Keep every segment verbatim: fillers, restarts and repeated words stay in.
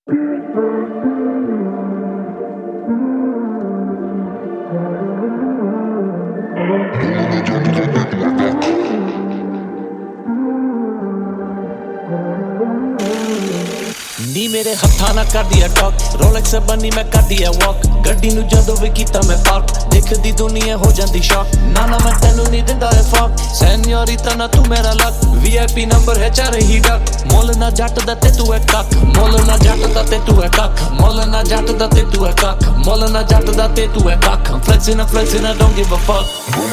ਨੀ ਮੇਰੇ ਹੱਥਾਂ ਨਾਲ ਕਰਦੀ ਆ ਟਾਕ ਰੋਲੈਕਸ ਬਣੀ ਮੈਂ ਕਰਦੀ ਆ ਵਾਕ ਗੱਡੀ ਨੂੰ ਜਦੋਂ ਵੀ ਕੀਤਾ ਮੈਂ ਪਾਰਕ ਦੇਖਦੀ ਦੁਨੀਆ ਹੋ ਜਾਂਦੀ ਸ਼ੌਕ ਨਾ ਨਾ ਮੈਂ ਤੈਨੂੰ ਨਹੀਂ ਦਿੰਦਾ ਏ ਫੱਕ ਸੈਨਿਓਰਿਤਾ ਨਾ ਤੂੰ ਮੇਰਾ ਲੱਕ ਵੀ ਆਈ ਪੀ ਨੰਬਰ ਹੈ ਚਾਰੇ ਹੀ ਡੱਕ ਮੁੱਲ ਨਾ ਜੱਟ ਦਾ ਤੇ ਤੂੰ ਹੈ ਕੱਖ ਮੁੱਲ ਨਾ ਜੱਟ ਦਾ ਤੇ ਤੂੰ ਹੈ ਕੱਖ ਮੁੱਲ ਨਾ ਜੱਟ ਦਾ ਤੇ ਤੂੰ ਹੈ ਕੱਖ ਮੁੱਲ ਨਾ ਜੱਟ ਦਾ ਤੇ ਤੂੰ ਹੈ ਕੱਖ ਫਲੈਕਸਿੰਗ ਆ flexing I don't give a fuck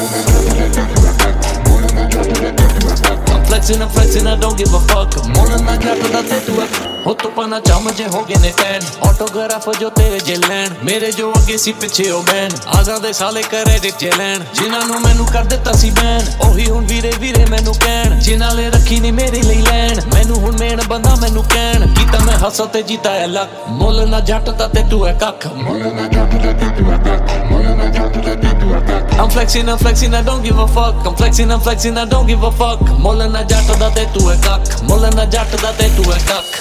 flexing and flexing, I don't give a fuck ਮੁੱਲ ਨਾ ਜੱਟ ਦਾ ਤੇ ਤੂੰ ਹੈ ਹੋ ਤੂੰ ਪਨਾ ਚਮ ਜੇ ਹੋ ਗਏ ਨੇ ਟੈਨ ਆਟੋਗ੍ਰਾਫ ਜੋ ਤੇਰੇ ਜੇ ਲੈਣ ਮੇਰੇ ਜੋ ਅੱਗੇ ਸੀ ਪਿੱਛੇ ਉਹ ਬੈਨ ਆਜ਼ਾਂ ਦੇ ਸਾਲੇ ਕ੍ਰੈਡਿਟ ਜੇ ਲੈਣ ਜਿਨ੍ਹਾਂ ਨੂੰ ਮੈਨੂੰ ਕਰ ਦਿੱਤਾ ਸੀ ਬੈਨ ਉਹੀ ਹੁਣ ਵੀਰੇ ਵੀਰੇ ਮੈਨੂੰ ਕਹਿਣ ਜਿਨ੍ਹਾਂ ਲਈ ਰੱਖੀ ਨਹੀਂ ਮੇਰੇ ਲਈ ਲੈਣ ਮੈਨੂੰ ਹੁਣ ਮੇਨ ਬੰਦਾ ਮੈਨੂੰ ਕਹਿਣ ਕੀਤਾ ਮੈਂ ਹੱਸਾ ਤੇ ਜੀਤਾ ਹੈ ਲੱਕ ਮੁੱਲ ਨਾ ਜੱਟ ਦਾ ਤੇ ਤੂੰ ਹੈ ਕੱਖ ਮੁੱਲ ਨਾ ਜੱਟ ਦਾ ਤੇ ਤੂੰ ਹੈ ਕੱਖ ਮੁੱਲ ਨਾ ਜੱਟ ਦਾ ਤੇ ਤੂੰ ਹੈ ਕੱਖ I'm flexing, I'm flexing, I don't give a fuck I'm flexing, I'm flexing, I don't give a fuck ਮੁੱਲ ਨਾ ਜੱਟ ਦਾ ਤੇ ਤੂੰ ਹੈ ਕੱਖ ਮੁੱਲ ਨਾ ਜੱਟ ਦਾ ਤੇ ਤੂੰ ਹੈ ਕੱਖ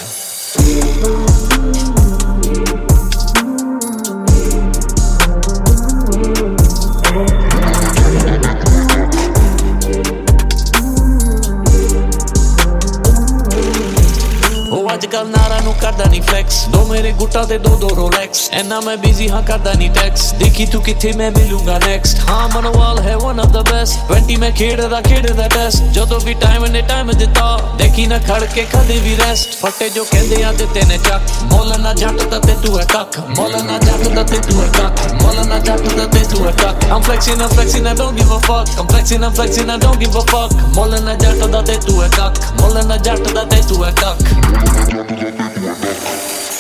ਅੱਜ ਕੱਲ ਨਾਰਾ ਨੂੰ ਕਰਦਾ ਨਹੀਂ ਫਲੈਕਸ ਦੋ ਮੇਰੇ ਗੁੱਟਾਂ ਤੇ ਦੋ ਦੋ ਰੋਲੈਕਸ ਐਨਾ ਮੈਂ ਬਿਜ਼ੀ ਹਾਂ ਕਰਦਾ ਨਹੀਂ ਟੈਕਸ ਦੇਖੀ ਤੂੰ ਕਿੱਥੇ ਮੈਂ ਮਿਲੂੰਗਾ ਨੈਕਸਟ ਹਾਂ ਮਨਵਾਲ ਹੈ ਵਨ ਆਫ ਦਾ ਬੈਸਟ ਵੀਹ ਮੈਂ ਖੇਡਦਾ ਖੇਡਦਾ ਟੈਸਟ ਜਦੋਂ ਵੀ ਟਾਈਮ ਨੇ ਟਾਈਮ ਦਿੱਤਾ ਦੇਖੀ ਨਾ ਖੜ ਕੇ ਕਦੇ ਵੀ ਰੈਸਟ ਫੱਟੇ ਜੋ ਕਹਿੰਦੇ ਆ ਦਿੱਤੇ ਨੇ ਚੱਕ ਮੁੱਲ ਨਾ ਜੱਟ ਦਾ ਤੇ ਤੂੰ ਹੈ ਕੱਖ ਮੁੱਲ ਨਾ ਜੱਟ ਦਾ ਤੇ ਤੂੰ ਹੈ ਕੱਖ ਮੁੱਲ ਨਾ ਜੱਟ ਦਾ ਤੇ ਤੂੰ ਹੈ ਕੱਖ I'm flexing, I'm flexing, I don't give a fuck I'm flexing, I'm flexing, I don't give a fuck ਮੁੱਲ ਨਾ ਜੱਟ ਦਾ ਤੇ ਤੂੰ ਹੈ ਕੱਖ ਮੁੱਲ ਨਾ ਜੱਟ ਦਾ ਤੇ ਤੂੰ ਹੈ ਕੱਖ